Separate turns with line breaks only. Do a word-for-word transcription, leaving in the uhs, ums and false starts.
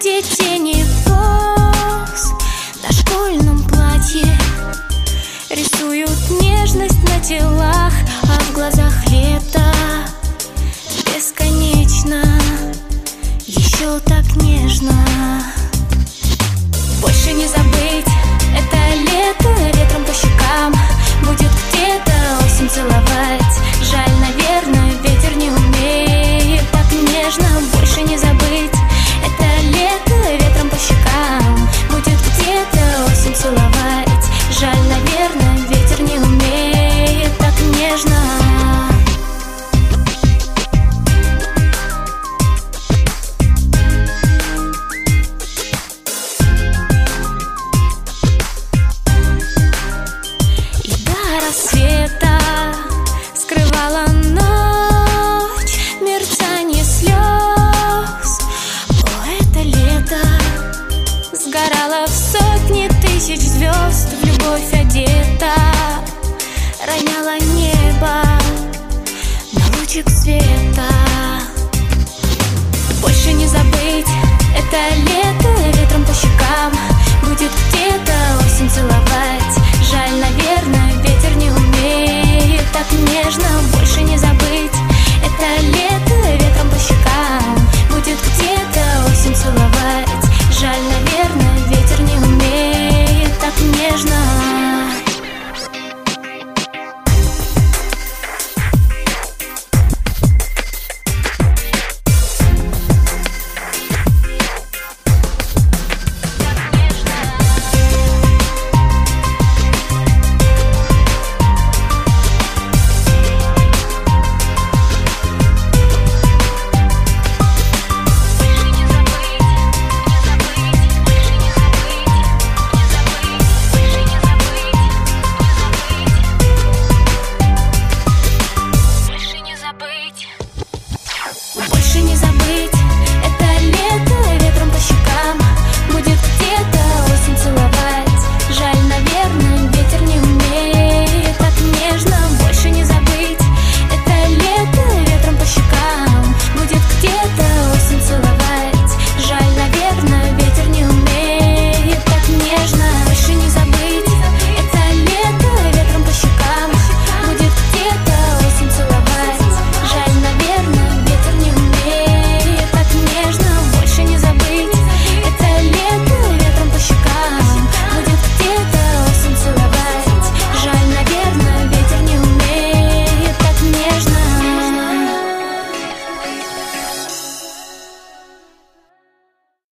где тени поз на школьном платье рисуют нежность на телах, а в глазах лето бесконечно, еще так нежно. Больше не забыть это лето, ветром по щекам будет где-то осень целовать. Жаль, наверное, ветер не умеет так нежно. Больше не забыть это лето, ветром по щекам будет где-то осень целовать. Жаль, наверное, ветер не умеет так нежно. Рассвета скрывала ночь, мерцание слез. О, это лето сгорало в сотни тысяч звезд, в любовь одета, роняла небо на лучик света. Больше не забыть это лето.